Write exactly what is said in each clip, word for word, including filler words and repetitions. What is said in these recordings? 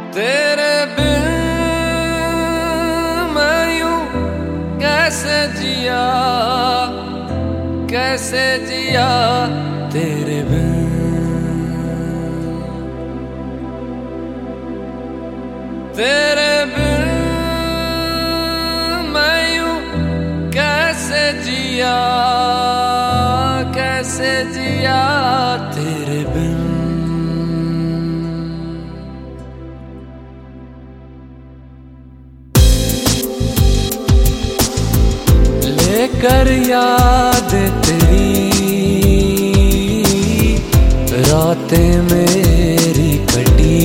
तेरे बिन मैं यूं कैसे जिया, कैसे जिया तेरे बिन। तेरे बिन मैं यूं कैसे जिया, कैसे जिया तेरे बिन। लेकर याद तेरी रातें मेरी कटी,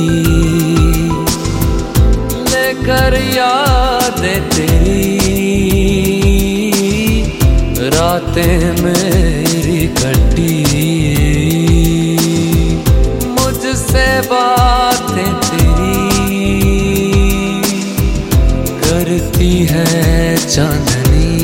लेकर याद तेरी रातें मेरी कटी। मुझसे बातें तेरी करती है चांदनी।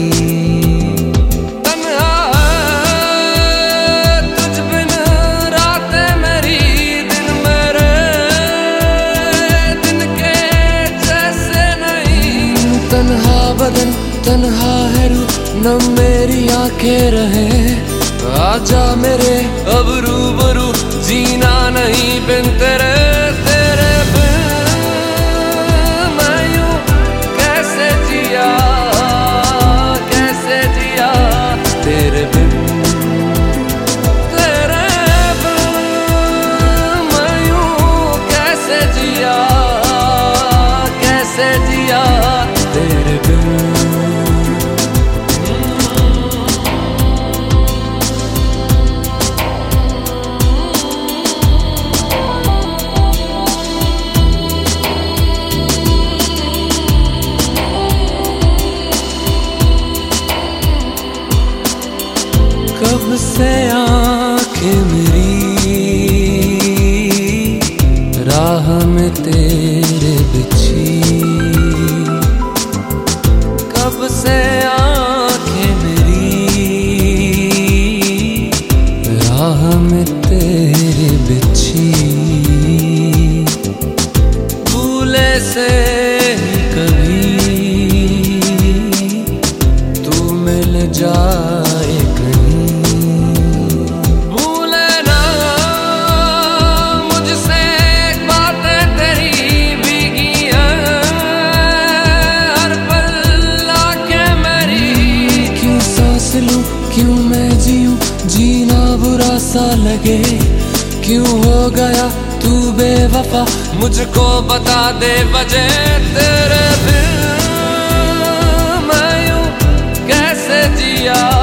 तन्हा बदन तन्हा है रूह न मेरी आंखें रहे। आजा मेरे अब रूबरू जीना नहीं बिन तेरे। तेरे बिन मैं यूं कैसे जिया, कैसे जिया तेरे बिन। तेरे बिन मैं यूं कैसे जिया, कैसे जिया तेरे बिन। कब से आंखें मेरी राह में तेरे बिछी, कब से आंखें मेरी राह में तेरे बिछी। भूले से ही कभी तू मिल जाए कहीं। भूले ना मुझसे बातें तेरी भीगी हैं हर पल आके मेरी। क्यों सांस लूं क्यों मैं जीऊं जीना बुरा सा लगे। क्यों हो गया तू बेवफा मुझको बता दे वजह। तेरे बिन मैं यूं कैसे जिया,